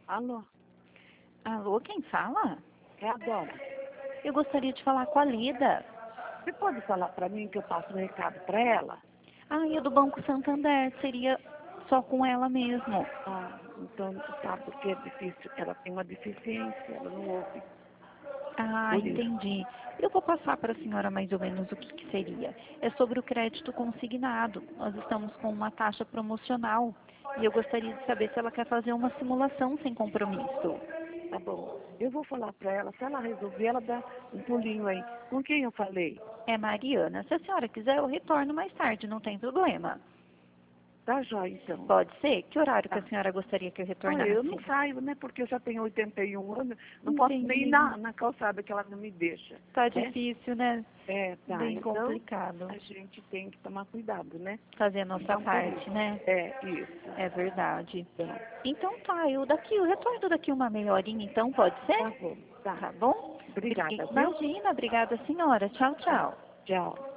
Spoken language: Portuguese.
Alô, Alô, quem fala? é a Dora. Eu gostaria de falar com a Lida. Você pode falar para mim que eu passo um recado para ela? Ah, é do Banco Santander. Seria só com ela mesmo. Ah, então tá, porque é difícil. Ela tem uma deficiência, ela não ouve. Ah, Por isso. entendi. Eu vou passar para a senhora mais ou menos o que seria. É sobre o crédito consignado. Nós estamos com uma taxa promocional e eu gostaria de saber se ela quer fazer uma simulação sem compromisso. Tá bom. Eu vou falar para ela, se ela resolver, ela dá um pulinho aí. Com quem eu falei? É Mariana. Se a senhora quiser, eu retorno mais tarde, não tem problema. Tá jóia, então. Pode ser? Que horário que a Tá. senhora gostaria que eu Ah, eu não retornasse? saio, né? Porque eu já tenho 81 anos. Não posso nem ir Entendi. na calçada que ela não me deixa. Tá Né? difícil, né? É, tá. Bem Então, complicado. a gente tem que tomar cuidado, né? Fazer a nossa Então, por parte, isso. né? É, isso. É verdade. Então, Então tá, eu retorno daqui uma meia horinha, então pode ser? tá bom. Tá. Tá bom? Obrigada, viu? Imagina, obrigada senhora. Tchau, Tá. tchau. Tchau.